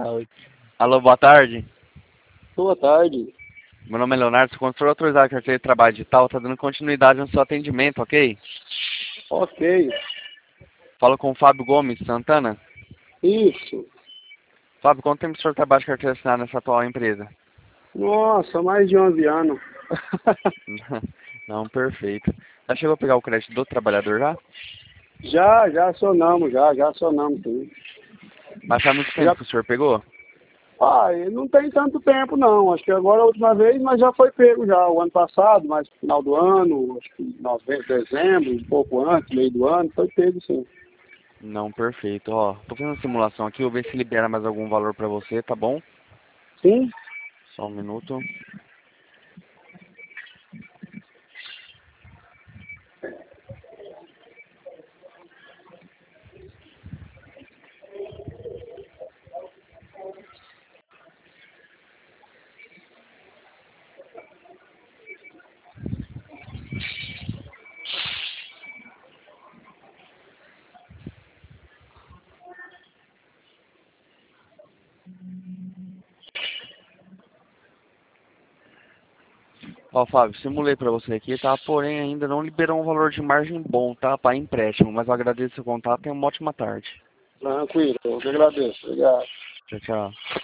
saúde. Alô, boa tarde. Boa tarde. Meu nome é Leonardo, sou consultor autorizado de carteira de trabalho digital, tá dando continuidade no seu atendimento, ok? Ok. Falo com o Fábio Gomes Santana. Isso. Fábio, quanto tempo o senhor trabalha de carteira assinada nessa atual empresa? Nossa, mais de 11 anos. Não, perfeito. Já chegou a pegar o crédito do trabalhador já? Já acionamos, já acionamos sim. Mas faz muito tempo que o senhor pegou? Não tem tanto tempo não, acho que agora a última vez, mas já foi pego já, o ano passado, mas no final do ano, acho que novembro, dezembro, um pouco antes, meio do ano, foi pego sim. Não, perfeito. Ó, tô fazendo simulação aqui, vou ver se libera mais algum valor pra você, tá bom? Sim? Só um minuto. Ó, Fábio, simulei pra você aqui, tá? Porém, ainda não liberou um valor de margem bom, tá? Para empréstimo, mas eu agradeço o contato e uma ótima tarde. Tranquilo, eu que agradeço, obrigado. Tchau, tchau.